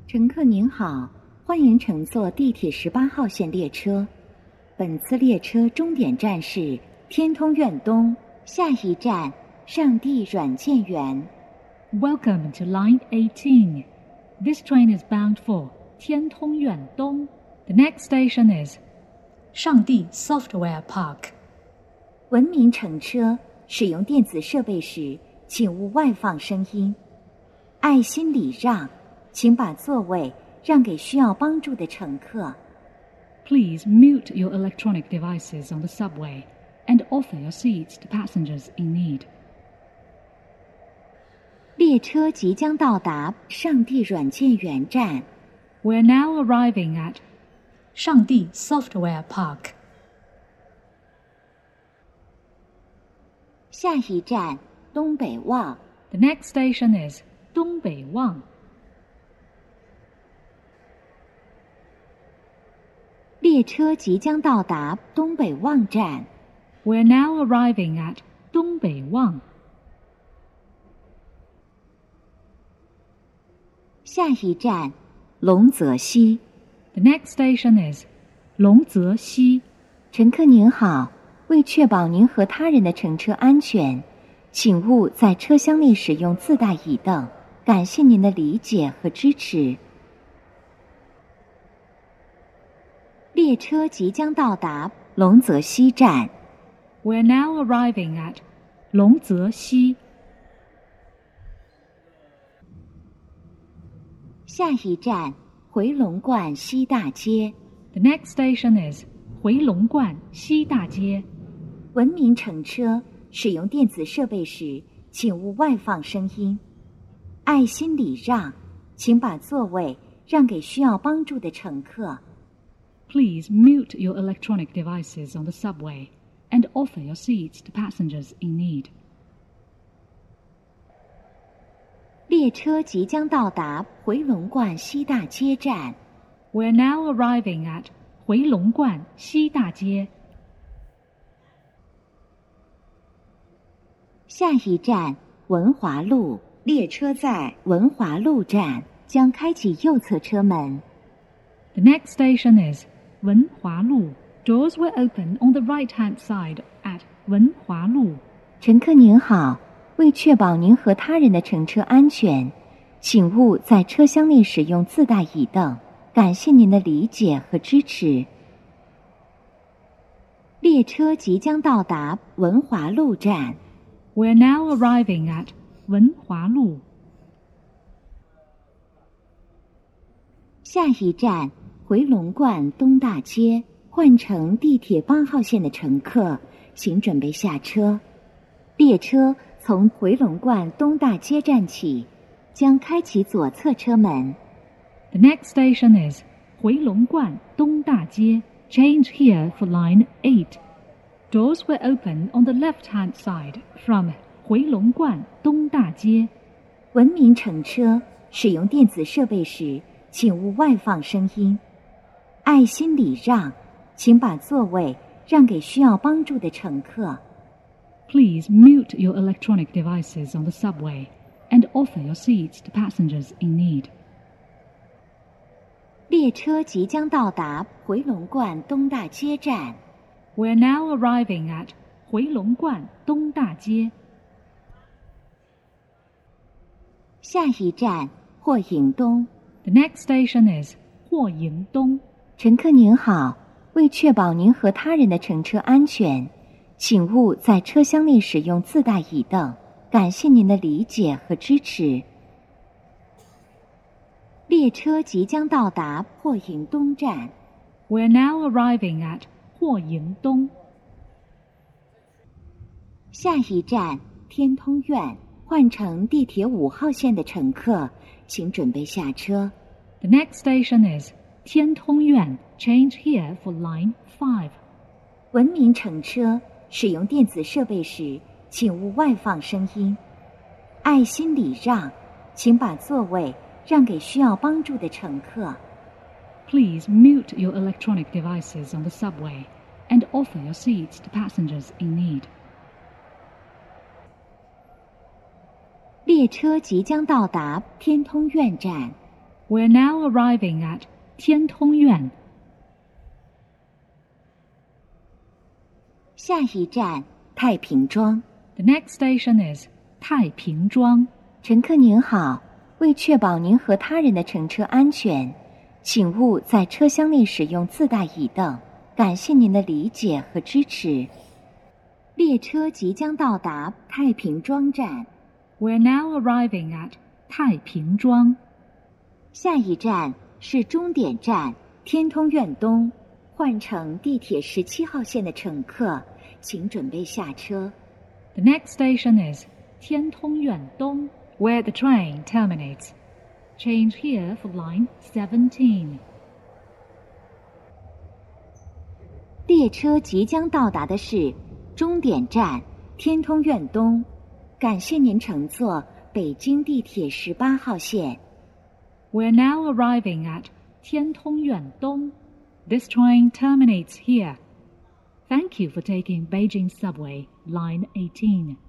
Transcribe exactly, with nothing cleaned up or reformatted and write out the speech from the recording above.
乘客您好，欢迎乘坐地铁十八号线列车。本次列车终点站是天通苑东，下一站上地软件园。 Welcome to Line eighteen. This train is bound for 天通苑东. The next station is 上地 Software Park. 文明乘车，使用电子设备时，请勿外放声音。爱心礼让，请把座位让给需要帮助的乘客。 Please mute your electronic devices on the subway and offer your seats to passengers in need. 列车即将到达上地软件园站。 We're now arriving at 上地 Software Park. 下一站东北旺。 The next station is 东北旺。 列车即将到达东北旺站。 We're now arriving at 东北旺。 下一站龙泽西。 The next station is 龙泽西。 乘客您好，为确保您和他人的乘车安全，请勿在车厢内使用自带椅凳，感谢您的理解和支持。列车即将到达龙泽西站。 We're now arriving at 龙泽西。 下一站回龙观西大街。 The next station is 回龙观西大街。 文明乘车，使用电子设备时，请勿外放声音。爱心礼让，请把座位让给需要帮助的乘客。 Please mute your electronic devices on the subway and offer your seats to passengers in need. 列车即将到达回龙观西大街站。 We're now arriving at 回龙观西大街。 下一站文华路。列车在文华路站将开启右侧车门。 The next station is 文华路。Doors will open on the right-hand side at 文华路。 乘客您好，为确保您和他人的乘车安全，请勿在车厢内使用自带椅凳，感谢您的理解和支持。列车即将到达文华路站。 We're now arriving at 文华路。 下一站回龙观东大街。换乘地铁八号线的乘客，请准备下车。列车从回龙观东大街站起，将开启左侧车门。 The next station is 回龙观东大街. Change here for line eight. Doors will open on the left-hand side from 回龙观东大街。 文明乘车，使用电子设备时，请勿外放声音。爱心礼让，请把座位让给需要帮助的乘客。 Please mute your electronic devices on the subway and offer your seats to passengers in need. 列车即将到达回龙观东大街站。 We're now arriving at 回龙观东大街。 下一站霍营东。 The next station is 霍营东。 乘客您好，为确保您和他人的乘车安全，请勿在车厢内使用自带椅凳，感谢您的理解和支持。列车即将到达霍营东站。 We're now arriving at 霍营东。 下一站天通苑。换乘地铁五号线的乘客，请准备下车。 The next station is 天通苑. Change here for line five. 文明乘车，使用电子设备时，请勿外放声音。爱心礼让，请把座位让给需要帮助的乘客。 Please mute your electronic devices on the subway and offer your seats to passengers in need. 列车即将到达天通苑站。 We're now arriving at 天通苑。 下一站太平庄。 The next station is 太平庄。 乘客您好，为确保您和他人的乘车安全，请勿在车厢内使用自带椅凳。感谢您的理解和支持。列车即将到达太平庄站。 We're now arriving at 太平庄。 下一站是终点站天通苑东，换乘地铁十七号线的乘客，请准备下车。 The next station is 天通苑东, where the train terminates. Change here for line seventeen. 列车即将到达的是终点站天通苑东，感谢您乘坐北京地铁十八号线。 We're now arriving at 天通苑东. This train terminates here. Thank you for taking Beijing Subway, line eighteen.